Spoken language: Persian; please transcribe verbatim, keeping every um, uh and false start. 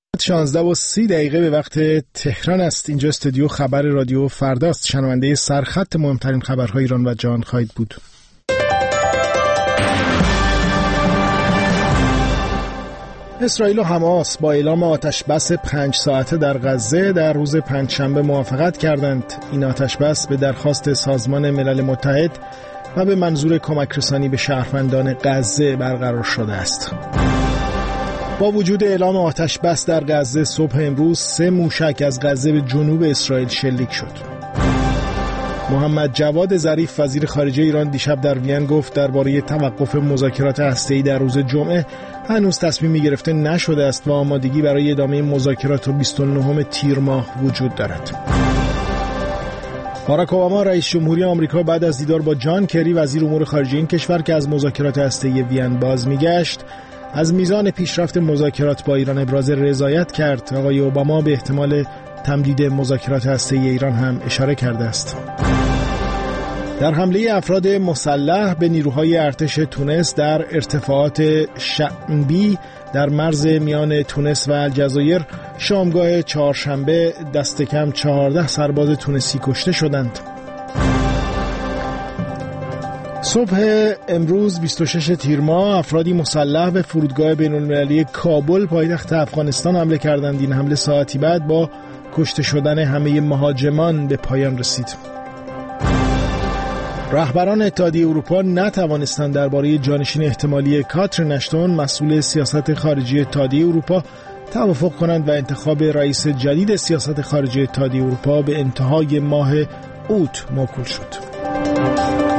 شانزده و سی دقیقه به وقت تهران است. اینجا استودیو خبر رادیو فرداست. شنونده سرخط مهمترین خبرهای ایران و جهان خواهید بود. اسرائیل و حماس با اعلام آتش بس پنج ساعته در غزه در روز پنجشنبه موافقت کردند. این آتش بس به درخواست سازمان ملل متحد و به منظور کمک رسانی به شهروندان غزه برقرار شده است. با وجود اعلام آتش بس در غزه، صبح امروز سه موشک از غزه به جنوب اسرائیل شلیک شد. محمد جواد ظریف وزیر خارجه ایران دیشب در وین گفت درباره توقف مذاکرات هسته‌ای در روز جمعه هنوز تصمیمی گرفته نشده است و آمادگی برای ادامه مذاکرات تا بیست و نهم تیر ماه وجود دارد. باراک اوباما رئیس جمهوری آمریکا بعد از دیدار با جان کری وزیر امور خارجه این کشور که از مذاکرات هسته‌ای وین باز میگشت، از میزان پیشرفت مذاکرات با ایران ابراز رضایت کرد. آقای اوباما به احتمال تمدید مذاکرات هسته‌ای ایران هم اشاره کرده است. در حمله افراد مسلح به نیروهای ارتش تونس در ارتفاعات شعبی در مرز میان تونس و الجزایر شامگاه چهارشنبه دست کم چهارده سرباز تونسی کشته شدند. صبح امروز بیست و شش تیر ماه افرادی مسلح به فرودگاه بین‌المللی کابل پایتخت افغانستان حمله کردند. این حمله ساعتی بعد با کشته شدن همه مهاجمان به پایان رسید. رهبران اتحادیه اروپا نتوانستند درباره جانشین احتمالی کاترین اشتون مسئول سیاست خارجی اتحادیه اروپا توافق کنند و انتخاب رئیس جدید سیاست خارجی اتحادیه اروپا به انتهای ماه اوت موکول شد.